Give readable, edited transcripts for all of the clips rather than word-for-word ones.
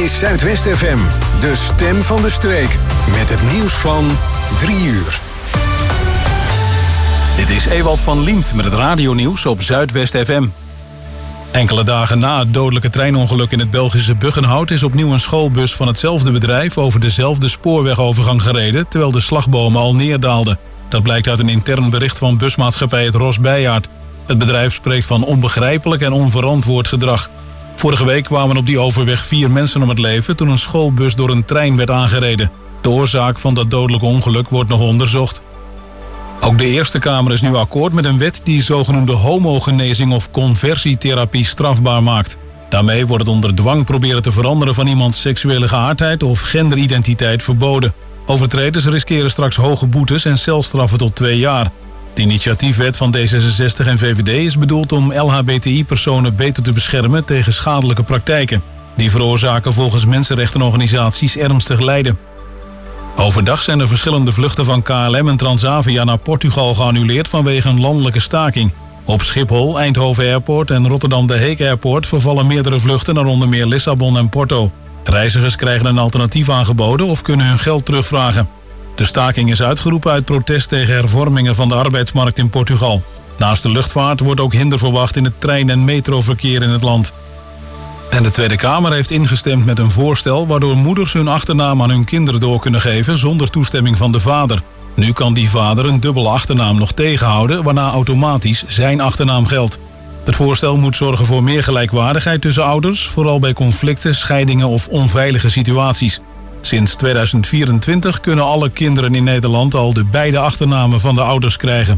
is Zuidwest FM, de stem van de streek. Met het nieuws van 3 uur. Dit is Ewald van Liemt met het radionieuws op Zuidwest FM. Enkele dagen na het dodelijke treinongeluk in het Belgische Buggenhout is opnieuw een schoolbus van hetzelfde bedrijf over dezelfde spoorwegovergang gereden, terwijl de slagbomen al neerdaalden. Dat blijkt uit een intern bericht van busmaatschappij het Ros Bijaard. Het bedrijf spreekt van onbegrijpelijk en onverantwoord gedrag. Vorige week kwamen op die overweg 4 mensen om het leven toen een schoolbus door een trein werd aangereden. De oorzaak van dat dodelijke ongeluk wordt nog onderzocht. Ook de Eerste Kamer is nu akkoord met een wet die zogenoemde homogenezing of conversietherapie strafbaar maakt. Daarmee wordt het onder dwang proberen te veranderen van iemands seksuele geaardheid of genderidentiteit verboden. Overtreders riskeren straks hoge boetes en celstraffen tot 2 jaar. De initiatiefwet van D66 en VVD is bedoeld om LHBTI-personen beter te beschermen tegen schadelijke praktijken. Die veroorzaken volgens mensenrechtenorganisaties ernstig lijden. Overdag zijn er verschillende vluchten van KLM en Transavia naar Portugal geannuleerd vanwege een landelijke staking. Op Schiphol, Eindhoven Airport en Rotterdam De Heek Airport vervallen meerdere vluchten naar onder meer Lissabon en Porto. Reizigers krijgen een alternatief aangeboden of kunnen hun geld terugvragen. De staking is uitgeroepen uit protest tegen hervormingen van de arbeidsmarkt in Portugal. Naast de luchtvaart wordt ook hinder verwacht in het trein- en metroverkeer in het land. En de Tweede Kamer heeft ingestemd met een voorstel waardoor moeders hun achternaam aan hun kinderen door kunnen geven zonder toestemming van de vader. Nu kan die vader een dubbele achternaam nog tegenhouden, waarna automatisch zijn achternaam geldt. Het voorstel moet zorgen voor meer gelijkwaardigheid tussen ouders, vooral bij conflicten, scheidingen of onveilige situaties. Sinds 2024 kunnen alle kinderen in Nederland al de beide achternamen van de ouders krijgen.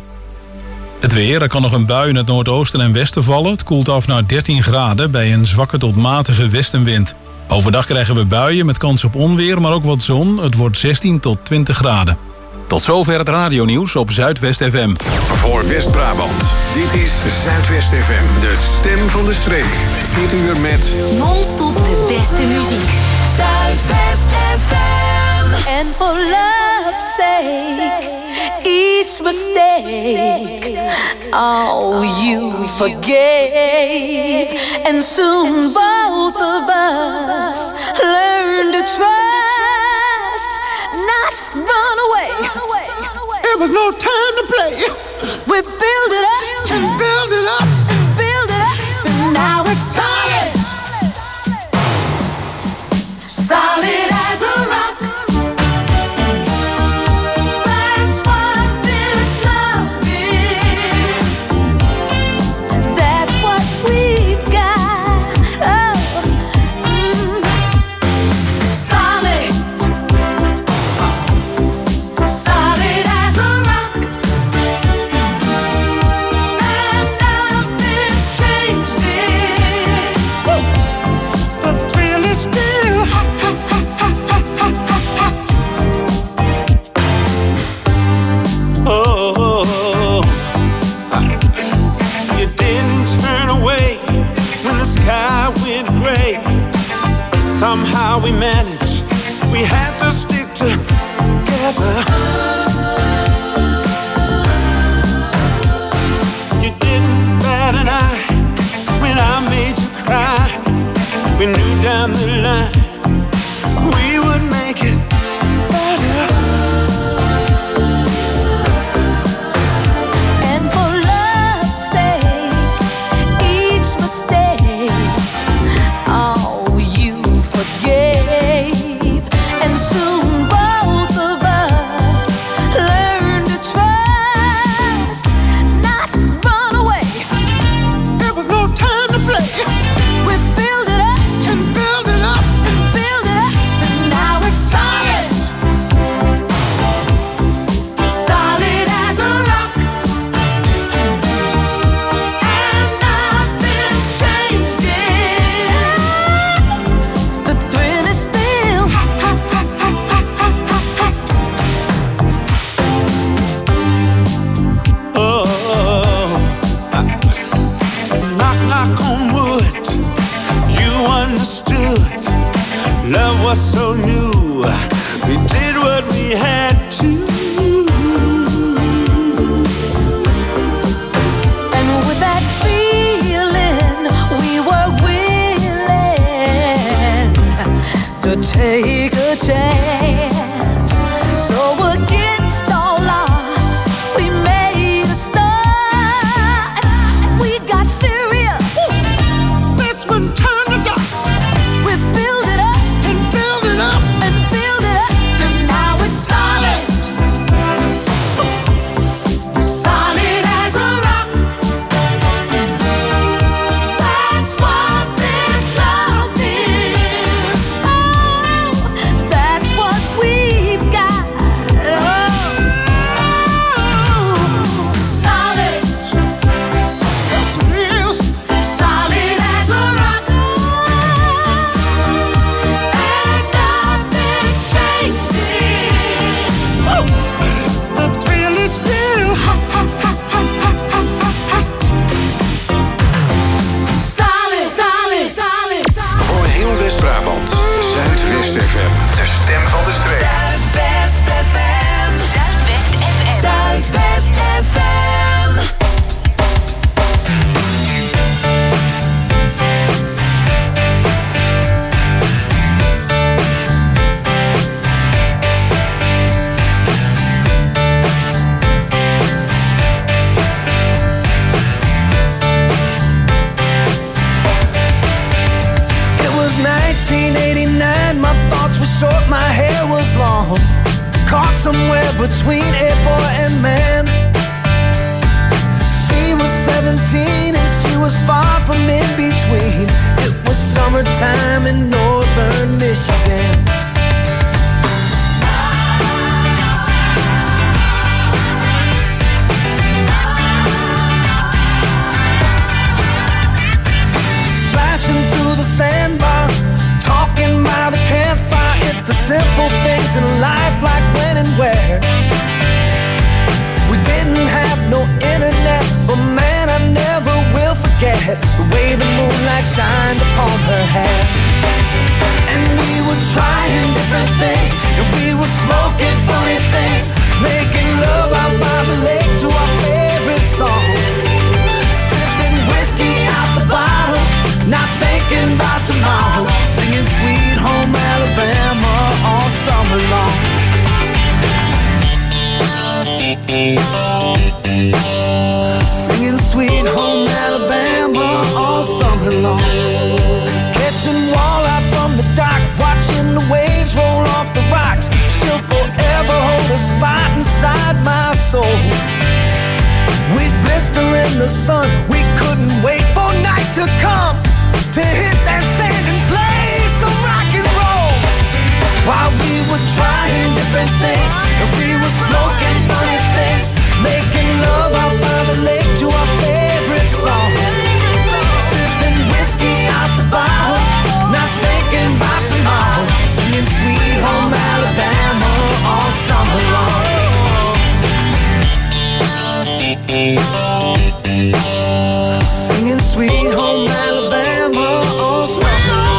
Het weer, er kan nog een bui in het noordoosten en westen vallen. Het koelt af naar 13 graden bij een zwakke tot matige westenwind. Overdag krijgen we buien met kans op onweer, maar ook wat zon. Het wordt 16 tot 20 graden. Tot zover het radionieuws op Zuidwest FM. Voor West-Brabant, dit is Zuidwest FM, de stem van de streek. Dit uur met non-stop de beste muziek. Zuidwest FM. And for love's sake, each mistake, oh, you forgave. And soon both of us learn to trust, not run away. It was no time to play. We build it up and build it up and build it up, and now it's solid. Solid as a rock. That's what this love is. That's what we've got. Oh, solid. Solid as a rock. And nothing's changed it. The thrill is still hot. Oh, you didn't turn away when the sky went gray. Somehow we managed. We had to stick together. You didn't bat an eye when I made you cry. We knew down the line we would make it better. And for love's sake, each mistake, oh, you forgave. And soon both of us learn to trust, not run away. There was no time to play. We build it up And build it up. and build it up, and now it's solid. Solid as a rock. And nothing's changed it. The thrill is still hot. Oh, knock, knock on wood. You understood. Love was so new. We did what we had to. And with that feeling, we were willing to take a chance. So against all odds, we made a start. We got serious. This one turned to dust. We build it up and build it up and build it up, and now it's solid. Solid as a rock. That's what this love is. Oh, that's what we've got. Oh, solid. Yes, it is. Solid as a rock. And nothing's changed it. Oh, the thrill is still hot, hot, hot, hot, hot, hot, hot, hot. Solid, solid, solid, solid. Voor heel West-Brabant. Zuidwest FM. De stem van de streek. Zuidwest FM. Zuidwest FM. Zuidwest FM. It was 1989, my thoughts were short, my hair was long. Caught somewhere between a boy and man. She was 17 and she was far from in between. It was summertime in northern Michigan. Splashing through the sandbar, talking by the campfire. It's the simple things in life, like when and where. We didn't have no internet, but man, I never will forget the way the moonlight shined upon her hair. And we were trying different things, and we were smoking funny things, making love out by the lake to our favorite song. Sipping whiskey out the bottle, not thinking about tomorrow, singing Sweet Home Alabama all summer long. Singing Sweet Home Alabama all summer long. Catching walleye from the dock, watching the waves roll off the rocks. She'll forever hold a spot inside my soul. We'd blister in the sun, we couldn't wait for night to come to hit that sand and play some rock and roll. While we were trying different things, and we were smoking funny things, making love out by the lake to our favorite song. Sipping whiskey out the bottle, not thinking about tomorrow, singing Sweet Home Alabama all summer long. Singing Sweet Home Alabama all summer long.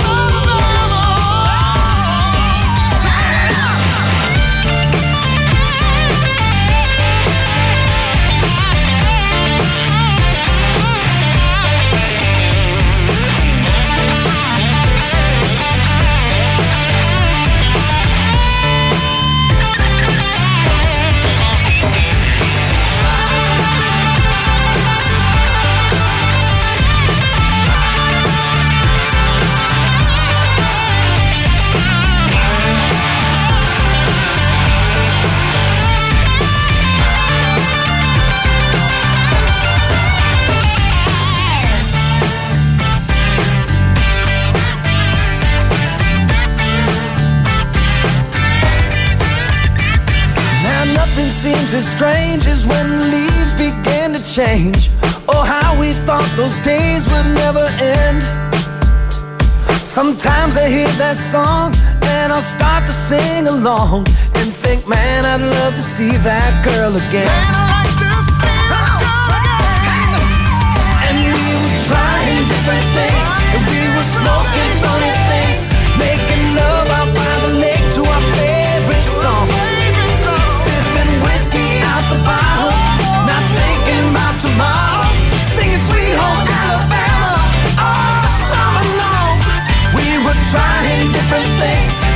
Seems as strange as when the leaves began to change. Oh, how we thought those days would never end. Sometimes I hear that song and I'll start to sing along and think, man, I'd love to see that girl again. Man, I'd like to see that girl again. And we were trying different things, and we were smoking funny things, making love out by the lake to our favorite song. Whiskey out the bottle, not thinking about tomorrow, singing Sweet Home Alabama all summer long. We were trying different things,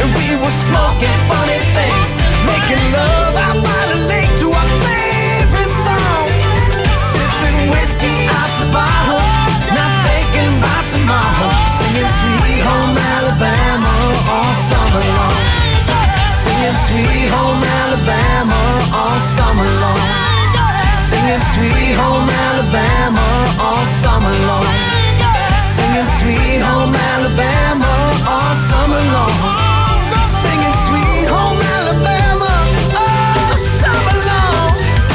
we're smoking funny things, making love out by the lake to our favorite songs, sipping whiskey out the bottle, not thinking about tomorrow, singing Sweet Home Alabama all summer long, singing Sweet Home Alabama all summer long, singing Sweet Home Alabama all summer long, singing Sweet Home Alabama all summer long, singing Sweet Home Alabama all summer long.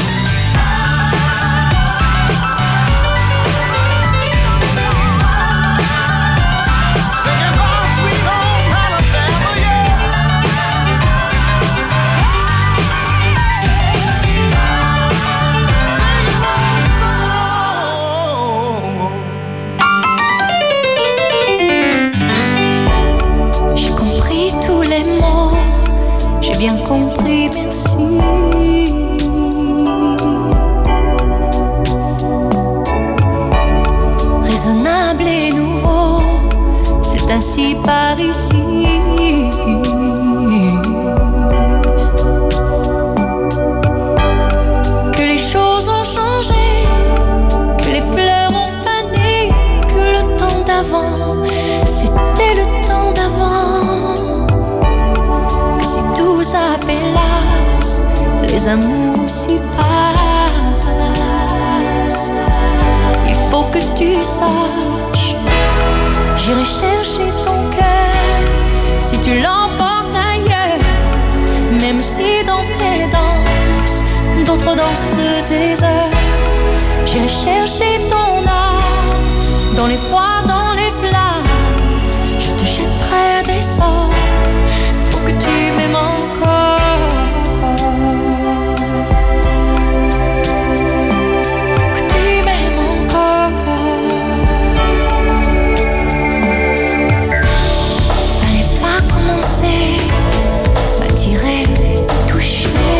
Singing home Sweet Home Alabama, yeah. J'ai compris tous les mots, j'ai bien compris, merci. Raisonnable et nouveau, c'est ainsi par ici. Que les choses ont changé, que les fleurs ont fané, que le temps d'avant, c'était le temps d'avant. Que si tout s'appelasse, les amours s'y passent. Il faut que tu saches, j'irai chercher ton cœur si tu l'emportes ailleurs. Même si dans tes danses, d'autres dansent des heures. J'irai chercher ton âme, dans les froids, dans les flammes. Je te jetterai des sorts pour que tu m'aimes encore. Pour que tu m'aimes encore. Fallait pas commencer, m'attirer, toucher.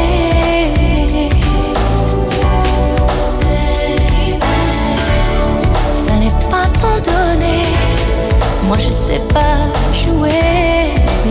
Fallait pas t'en donner, moi je sais pas jouer.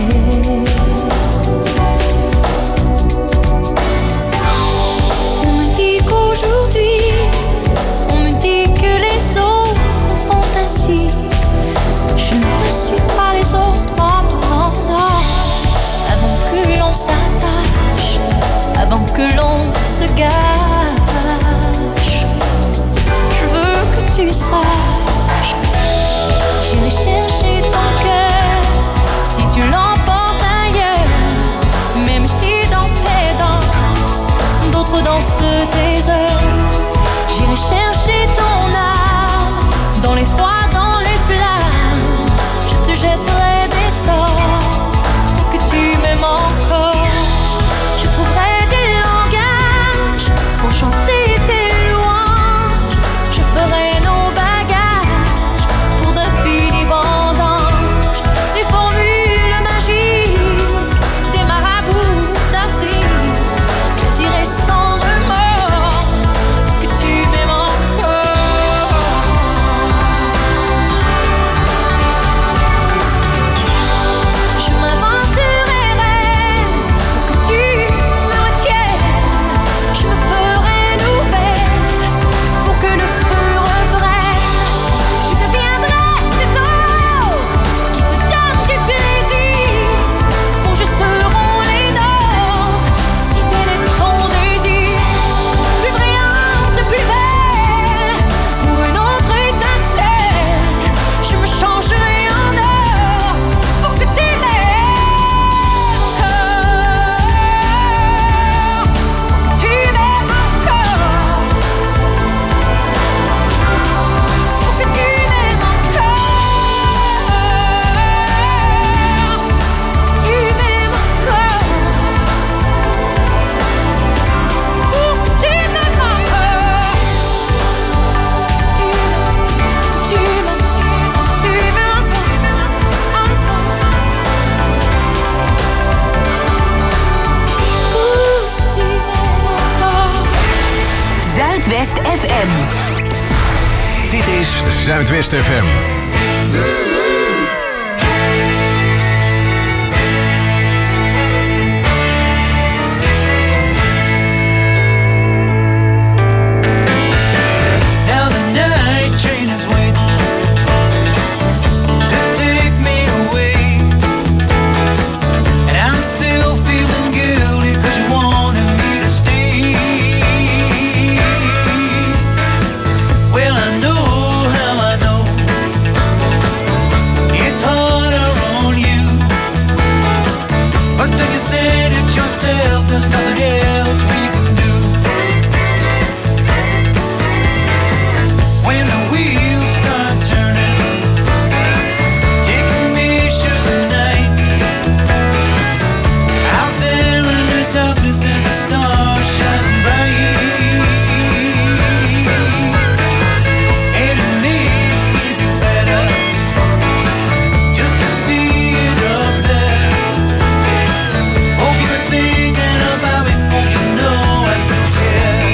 On me dit qu'aujourd'hui, on me dit que les autres font ainsi. Je ne suis pas les autres, non, non, non. Avant que l'on s'attache, avant que l'on se gâche, je veux que tu saches, j'irai chercher ton cœur si tu l'emportes ailleurs. Même si dans tes danses, d'autres dansent tes heures. J'irai chercher ton âme, dans les froids, dans les flammes. Je te jetterai des sorts pour que tu m'aimes encore. Je trouverai des langages pour chanter tes louanges. Je ferai nos bagages pour d'infinis vendanges. Les formules magiques des marabouts d'Afrique. Je dirai sans remords que tu m'aimes encore. Je m'inventerai pour que tu me retiennes. Je me ferai nouvelle pour que le feu reprenne. Je deviendrai ces autres qui te donnent du plaisir. Vos jeux seront les nôtres si tel est ton désir. Plus brillante, plus belle, pour une autre étincelle. Je me changerai en or pour que tu m'aimes encore. Pour que tu m'aimes encore. Pour que tu m'aimes encore. Pour que tu m'aimes encore. Pour que tu m'aimes encore. Tu m'aimes encore. Zuidwest FM. Dit is Zuidwest FM. yourself, there's nothing else we can do. When the wheels start turning, take a measure of the night. Out there in the darkness, there's a star shining bright. And it makes me feel better just to see it up there. Hope you're thinking about me, hope you know I still care.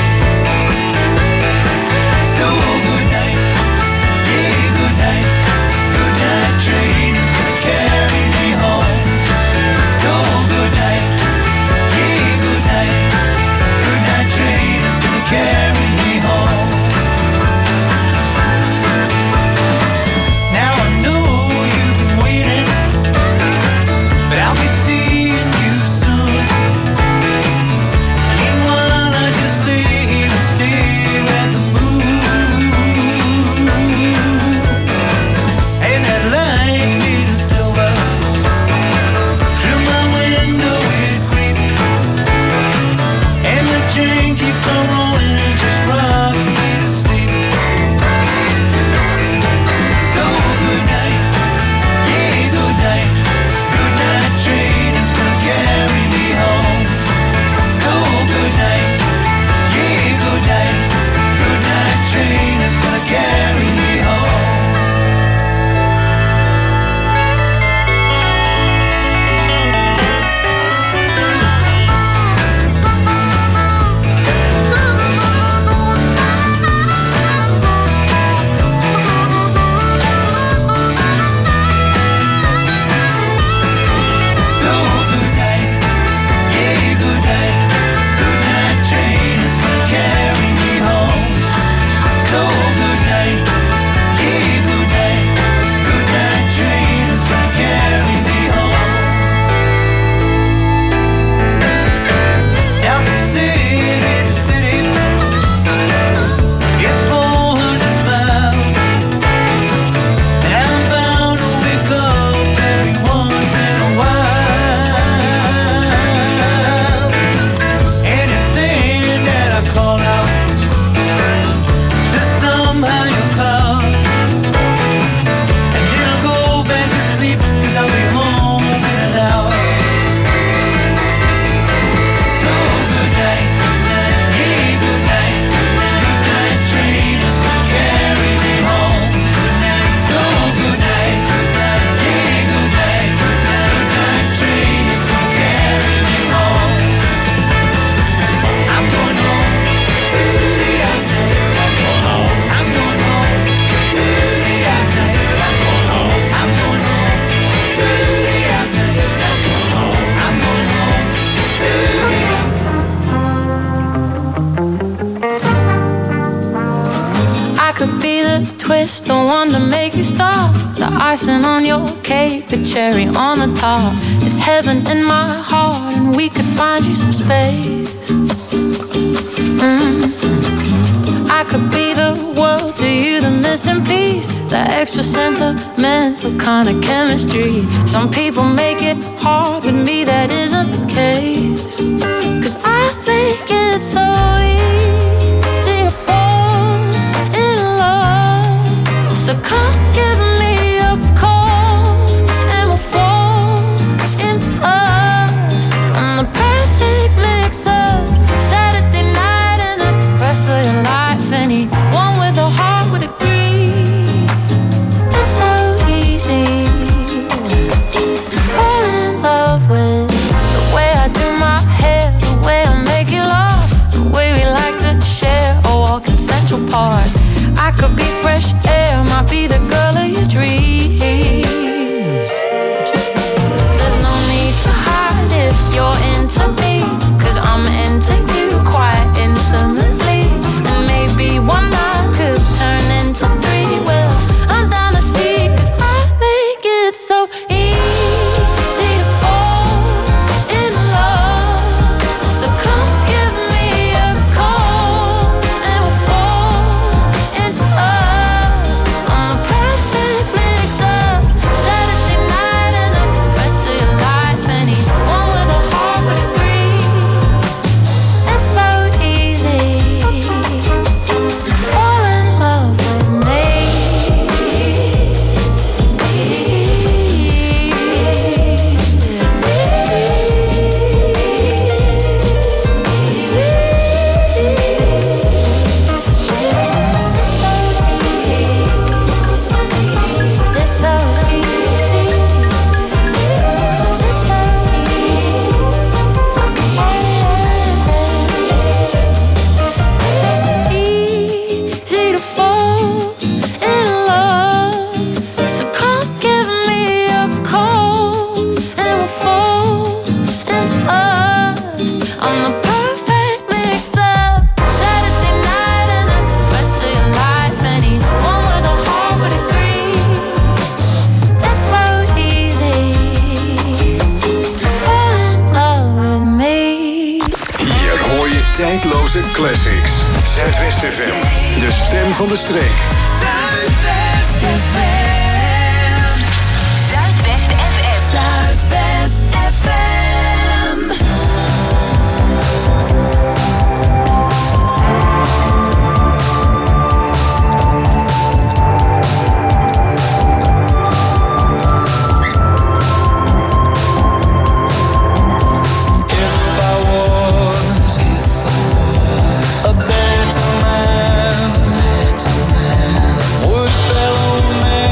So good night, yeah, good night. Good night train is gonna carry me home. So good night, yeah, good night. Good night train is gonna carry me home. Now I know you've been waiting, but I'll be seeing you soon. Meanwhile, I just lay here and stare at the moon. And that light made of silver through my window it creeps. And the train keeps on rolling and just rocks me to sleep. So good night, yeah, good night. Good night train is gonna carry me home. So good night, yeah, good night. Good night train is gonna carry me home. So good night, yeah, good night. Good night train is gonna carry me home. So good night, yeah, good night. Good night train is gonna carry me home. Now from city to city, it's 400 miles, and I'm bound to wake up every once in a while. And it's then that I call out to somehow you call, and then I'll go back to sleep, 'cause I'll be home in an hour. So good night, yeah, good night. Good night train is gonna carry me home. So good night, yeah, good night. Good night train is gonna carry me home. I'm going home. I'm going home. I'm going home. I'm going home. I'm going home. I'm going home. I could be the twist, the one to make you stop. The icing on your cake, the cherry on the top. It's heaven in my heart, and we could find you some space. I could be the world to you, the missing piece, the extra sentimental kind of chemistry. Some people make it hard, with me that isn't the case. 'Cause I think it's so easy to fall in love. So come give me a call, and we'll fall into us. I'm the perfect mix of Saturday night and the rest of your life. Anyone with a heart would agree. It's so easy to fall in love with tijdloze classics. Zuidwest FM, de stem van de streek. Zuidwest FM. Zuidwest FM. Zuidwest FM. A better man would fellow man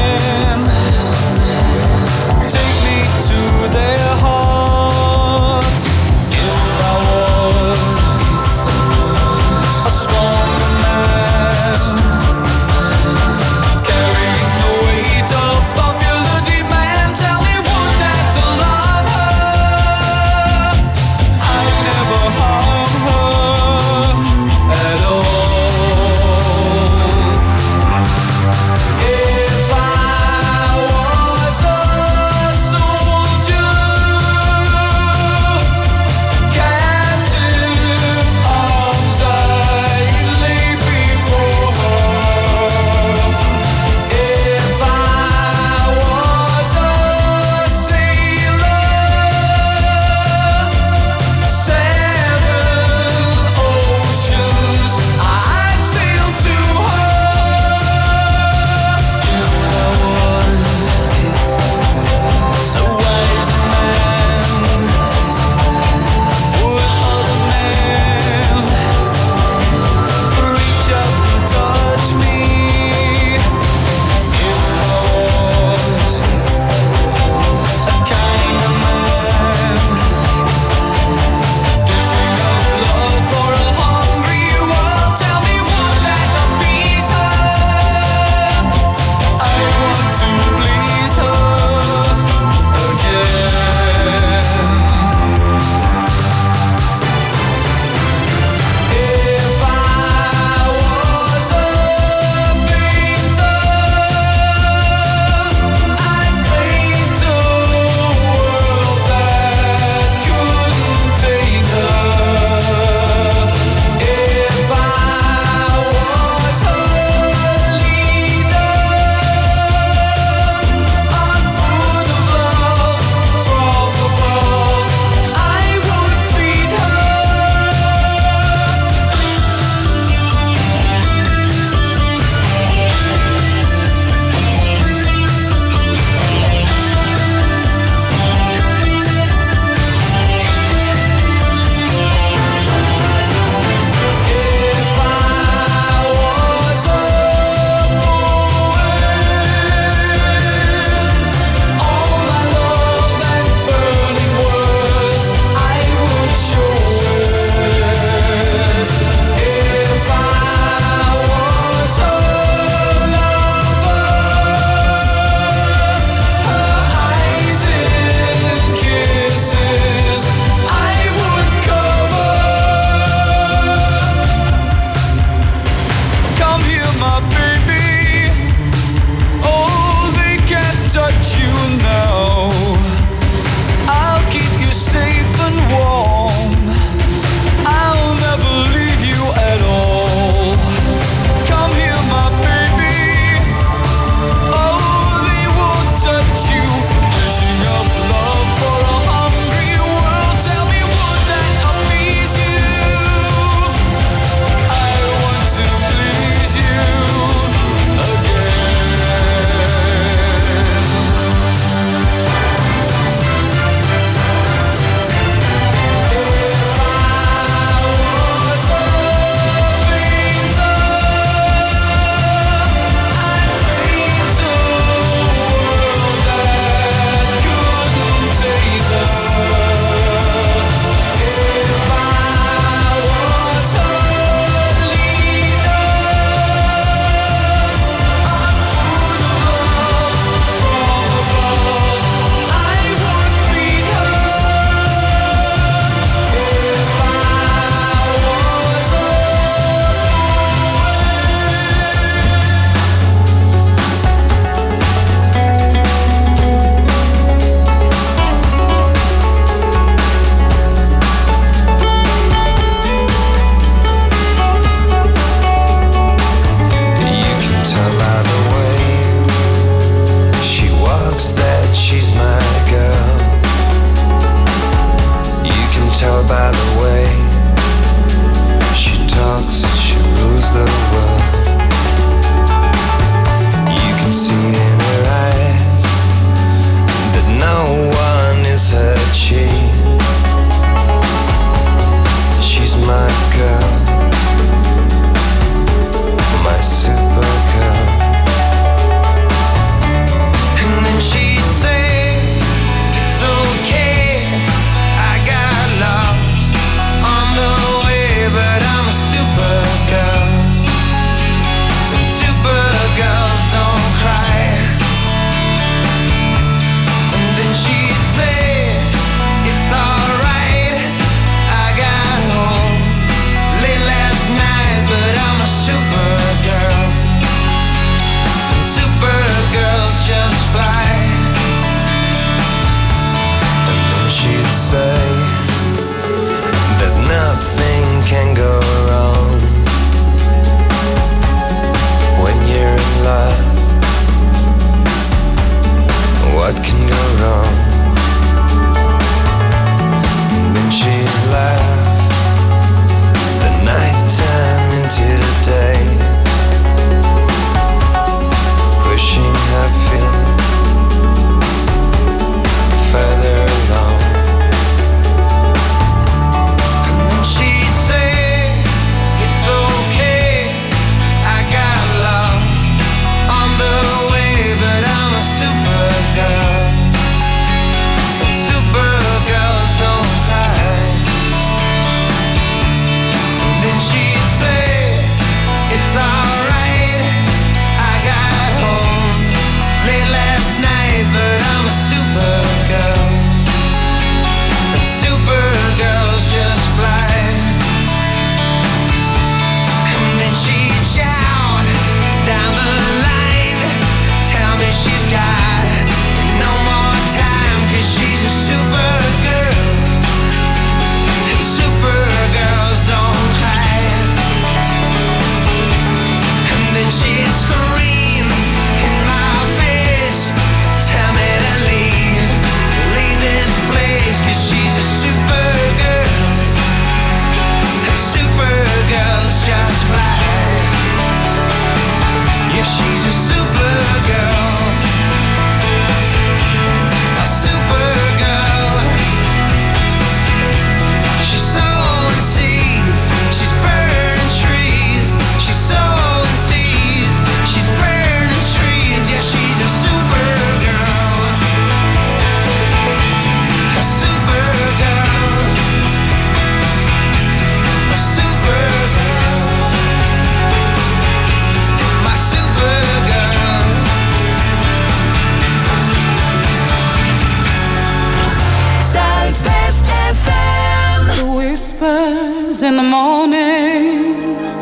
hours in the morning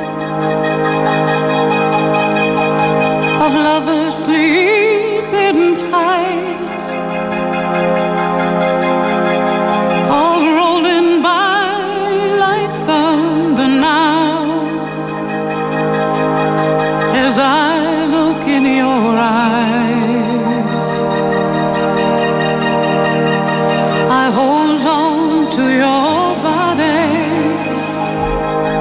of lovers sleeping tight, all rolling by like thunder now, as I look in your eyes. I hold on to your body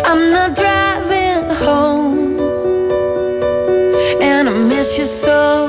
I'm not driving home, and I miss you so.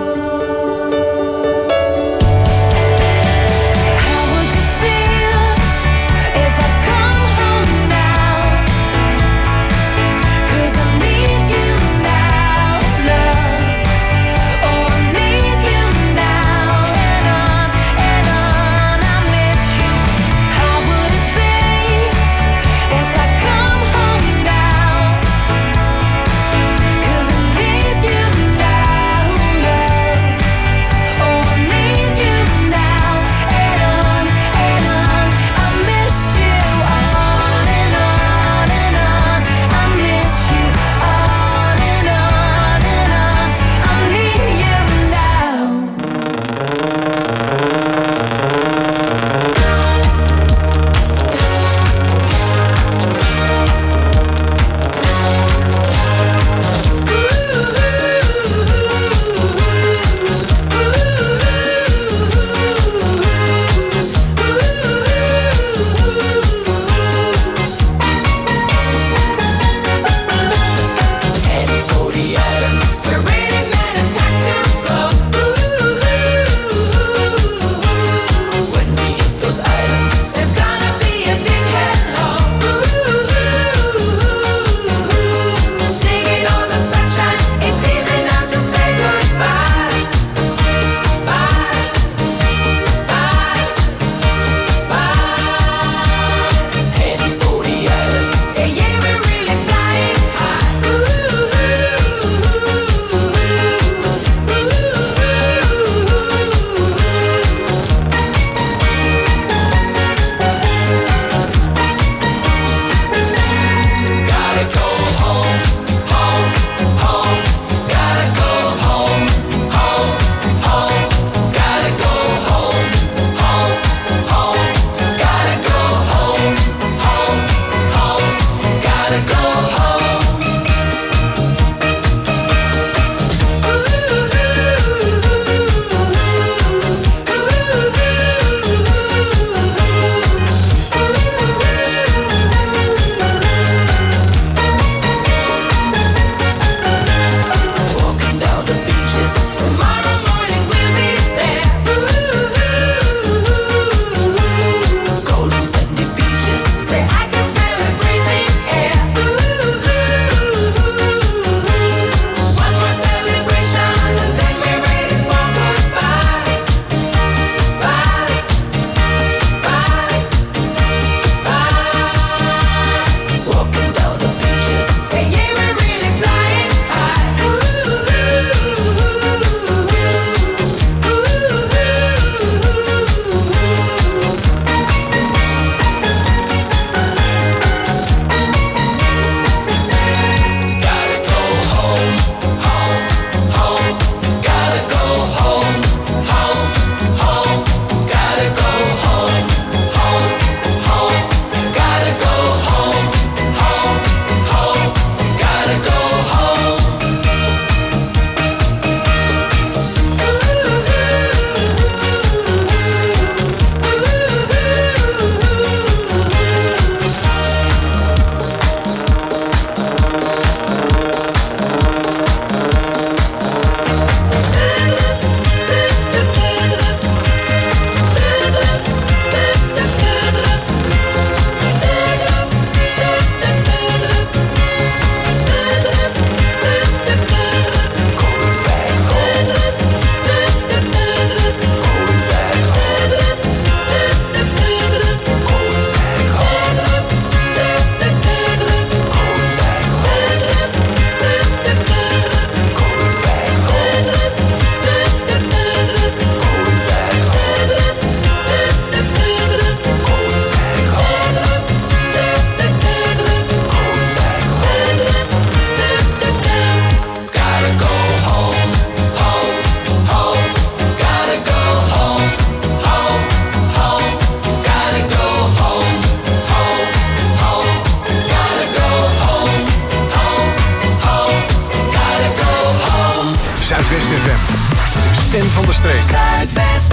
Stem van de streek. Zuidwest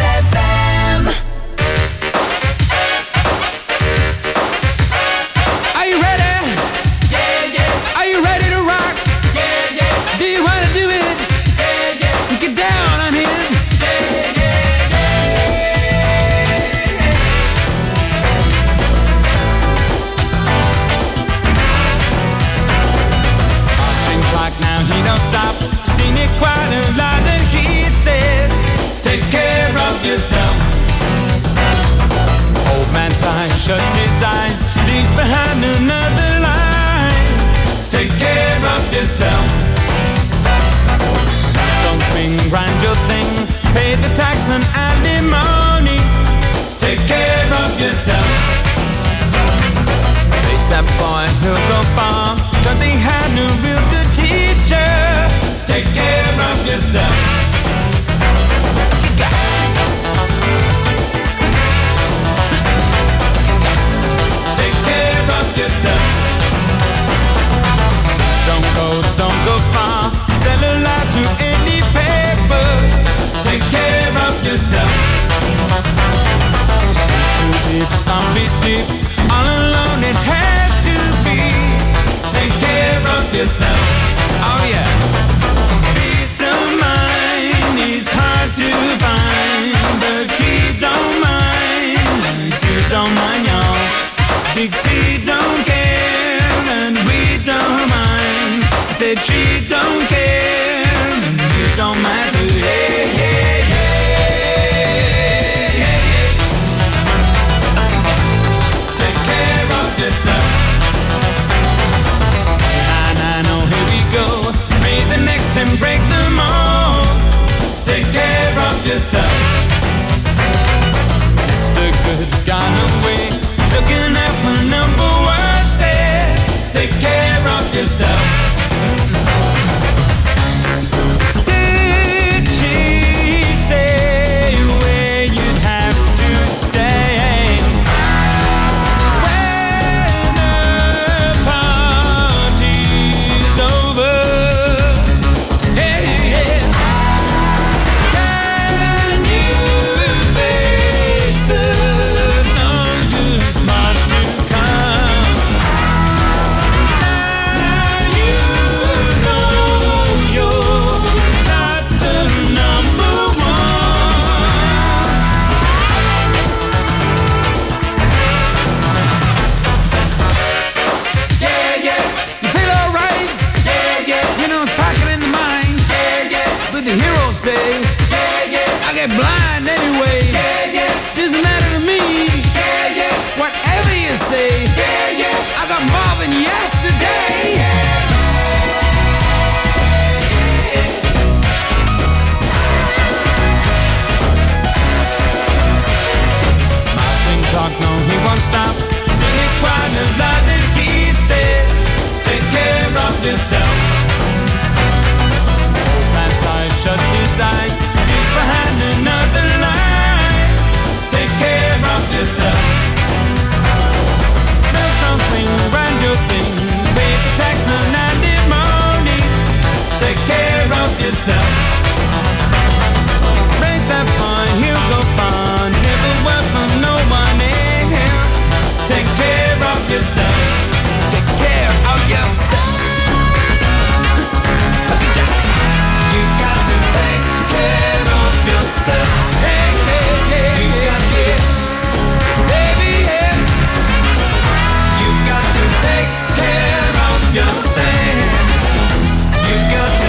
FM. Are you ready? yourself. Oh yeah. Peace of mind is hard to find, but we don't mind, you don't mind, y'all. Big T don't care, and we don't mind. I said she don't care, and you don't mind too. Yeah, yeah, yeah, yeah, yeah. Take care of yourself. Now, here we go. Raise the next and break them all. Take care of yourself. Mr. Good gone away, looking at the number one said, take care of yourself. Did she say where you'd have to stay? When the party's over, hey, hey. Can you face the longest march to come? Now you know you're not the number one. Yeah, yeah. You feel alright? Yeah, yeah. You know it's packing in the mind. Yeah, yeah. But the heroes say, yeah, yeah. I get blind anyway. Yeah, yeah. Doesn't matter to me. Yeah, yeah. Whatever you say. Yeah, yeah. I got more than yesterday. Martin Clark, no, he won't stop. Sing it quite as loud as he said. Take care of yourself. Old man Side shuts his eyes. He's behind another line. Take care of yourself. Bells don't swing around your thing. Pay the tax on alimony. Take care of yourself. Raise that fun, he'll go fun. Never work for no one else. Take care of yourself. Take care of yourself. You got to take care of yourself. Hey, hey, hey. You got to, baby, yeah. You got to take care of yourself. You got to,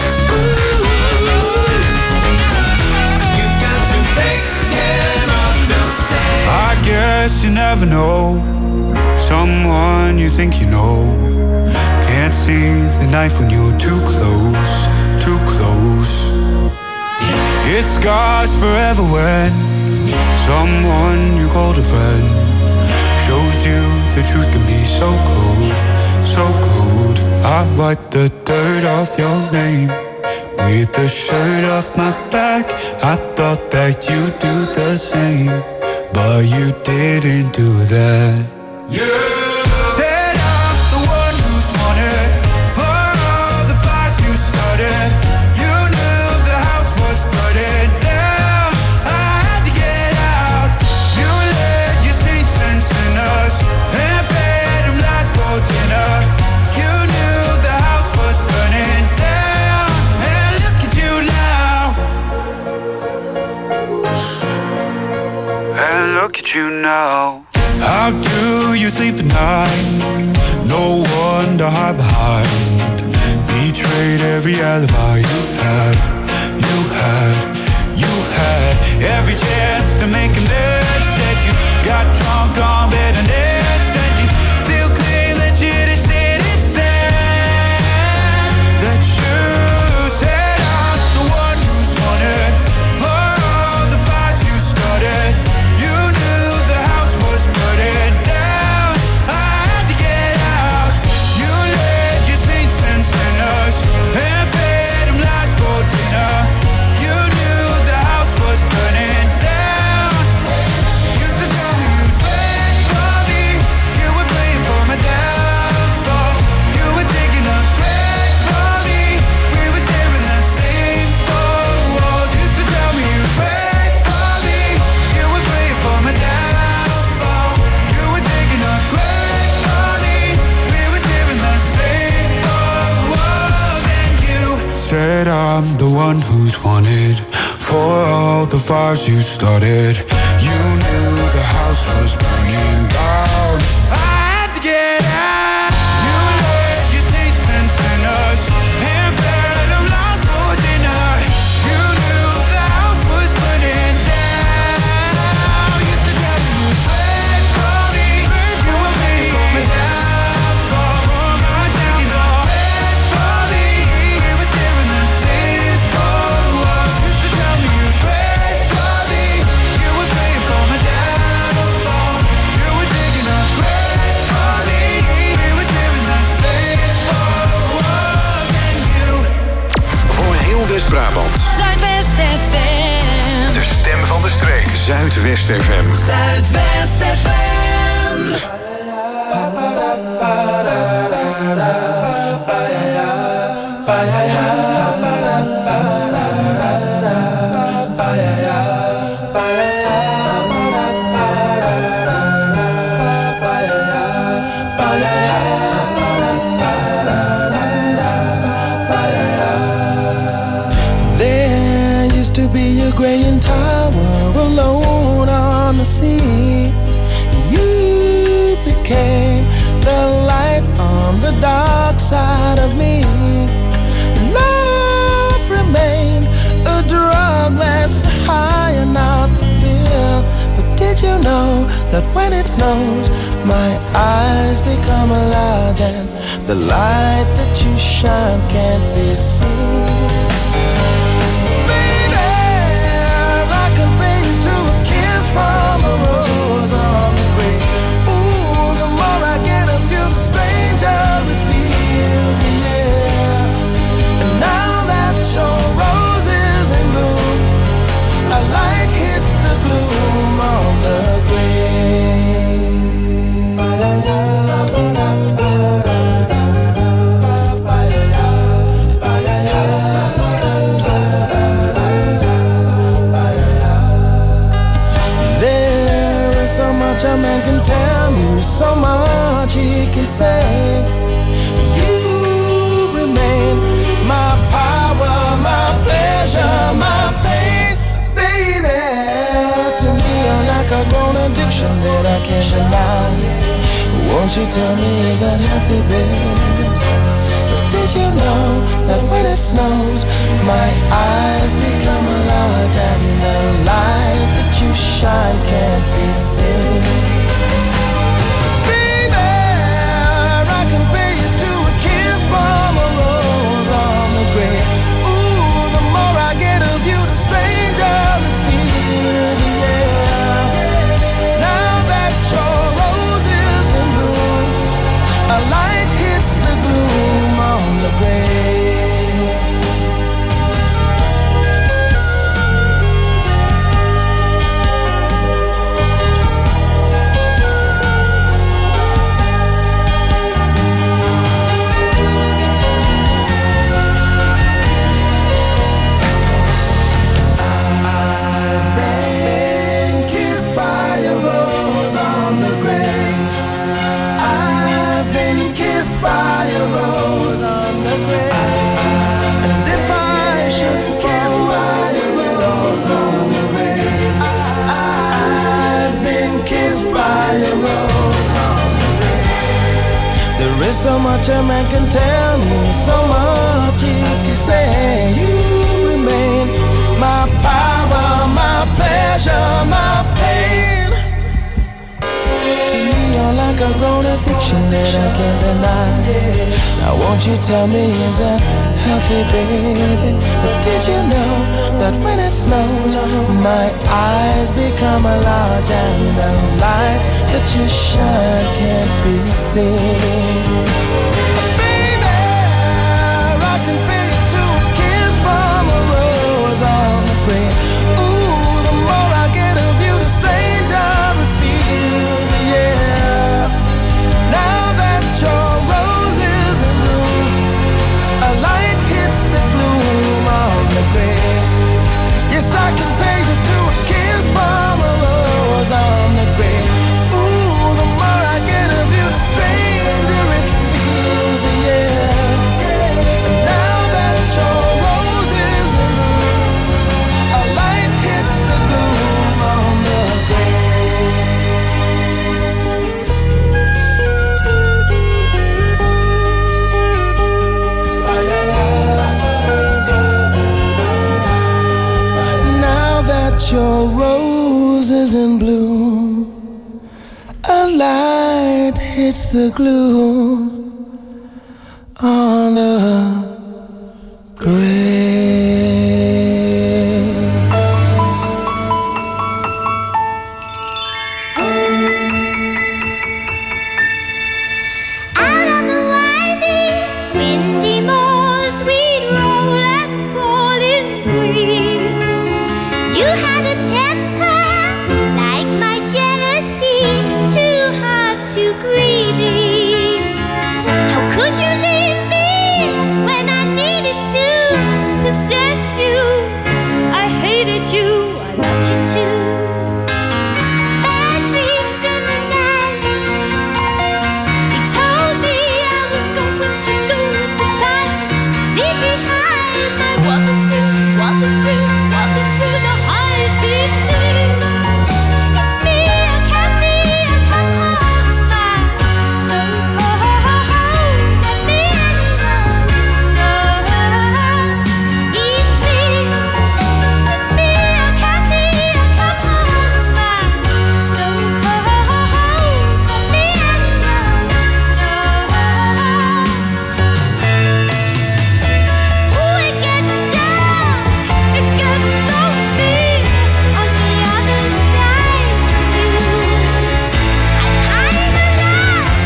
you got to take care of yourself. I guess you never know someone you think you know. Can't see the knife when you're too close, too close. It scars forever when someone you called a friend shows you the truth can be so cold, so cold. I wipe the dirt off your name with the shirt off my back. I thought that you'd do the same, but you didn't do that. Said I'm the one who's wanted for all the fights you started. You knew the house was burning down. I had to get out. You let your saints and sinners and fed them lies for dinner. You knew the house was burning down. And look at you now. And look at you now. How do you sleep at night? No one to hide behind. Betrayed every alibi you had. You had, you had every chance to make amends. Instead you got drunk on bed and instead you still claim that you didn't say that you said I'm the one who's wanted for all the fights you started. You knew the house was burning down. I had to get out. You led your saints and sinners and fed them lies. that I'm the one who's wanted for all the fires you started. You knew the house was burning down. I had to get out. You led your saints and sinners and fed them lost for dinner. You knew the house was burning down. You used to tell me you prayed for me. You were waiting for me down, for my downfall. Prayed for me. We were sharing the same for us. Used to tell me you prayed for me. You were praying for my downfall. You were digging a grave for me. We were sharing the same for us and you. Voor heel West-Brabant. Zuidwest FM. De stem van de streek. Zuidwest FM. Zuidwest FM. There used to be a graying tower alone on the sea. You became the light on the dark side of me. Love remains a drug that's the high and not the pill. But did you know that when it snows, my eyes become large and the light that you shine can't be seen? Baby, I compare you to a kiss from a rose on the grave. Ooh, the more I get of you, the stranger it feels, yeah. And now that your rose is in bloom, a light hits the gloom on the grave. There is so much a man can tell me, so much he can say. You remain my power, my pleasure, my pain, baby. To me, you're like a grown addiction that I can't deny. Won't you tell me, is that healthy, baby? But did you know that when it snows, my eyes become large and the light that you shine can't be seen? Baby, I compare you to a kiss from a rose on the grave. Ooh, the more I get of you, the stranger it feels, yeah. Now that your rose is in bloom, a light hits the gloom on the grave. I've been kissed by a rose on the grave. I've been kissed by a rose on the grave. And if I should kiss by a rose on the grave, I've been kissed by a rose on the grave. There is so much a man can tell me, so much he can say. You remain my power, my pleasure, my pain. To me, you're like a grown addiction that I can't deny. Now won't you tell me, is that healthy, baby? But did you know that when it snows, my eyes become large and the light that you shine can't be seen? Baby, I compare you to a kiss from a rose on the grave. Ooh, the more I get of you, the stranger it feels, yeah. Now that your rose is in bloom, a light hits the gloom on the grave. Yes, I compare you to a kiss from a rose on the grave. Ooh, the more I get of you, the stranger it feels. It's the glue on the grave. Out on the winding, windy moors, we'd roll and fall in green. You had a temper like my jealousy, too hard, too greedy. How could you leave me when I needed to possess you? I hated you, I loved you too. Bad dreams in the night. You told me I was going to lose the fight. Leave behind my walking through the high seas. It's me, I can't see, I come home. I'm so cold. Let me please. It's me, I can't see, I come home. I'm so cold. Let me Ooh, it gets dark, it gets lonely on the other side from you. I find a lot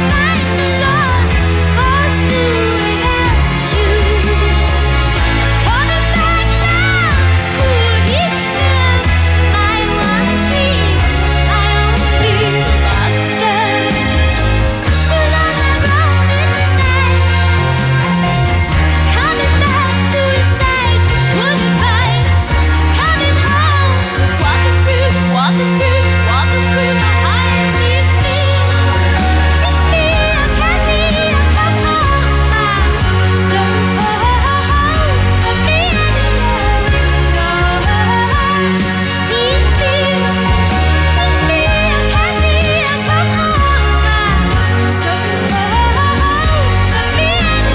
lost to without you. Coming back now, cool Heathcliff, my one dream, my only master. Too long ago midnight, coming back to his side to put right, coming home to walking through the high seas. It's me, I can't see, I come home. I'm so cold. Let me please. It's me, I can't see, I come home. I'm so cold. Let me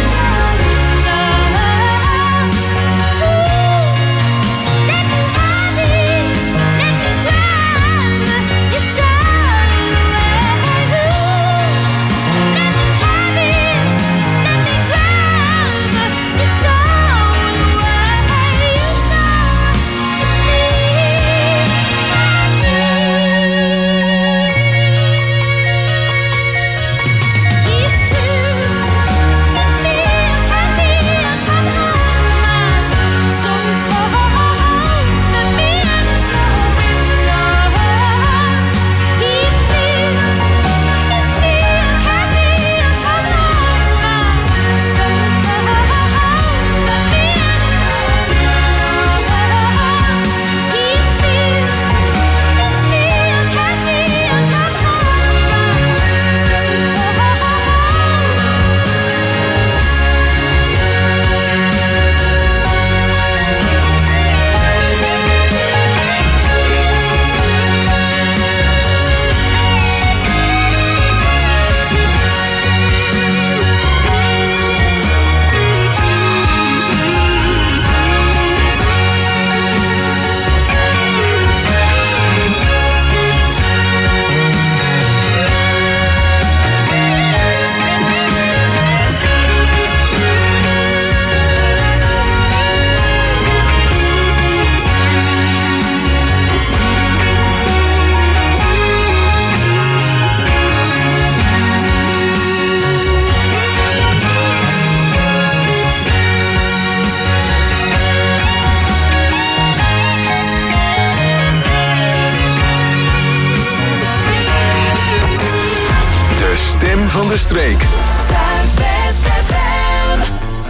van de streek. Zuidwest FM.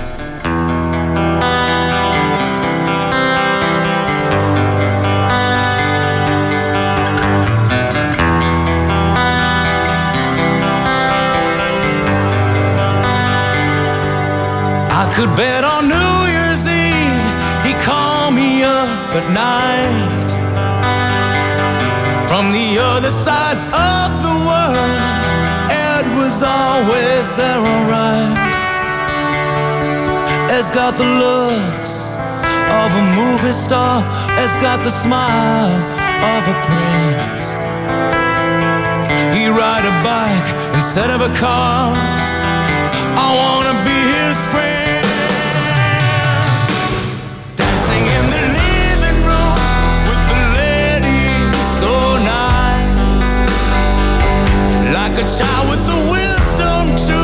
I could bet on New Year's Eve he'd call me up at night from the other side of the world. Ed was always there, alright. Ed's got the looks of a movie star. Ed's got the smile of a prince. he ride a bike instead of a car. I wanna be his friend. Dancing in the living room with the ladies, so nice. Like a child with the wisdom to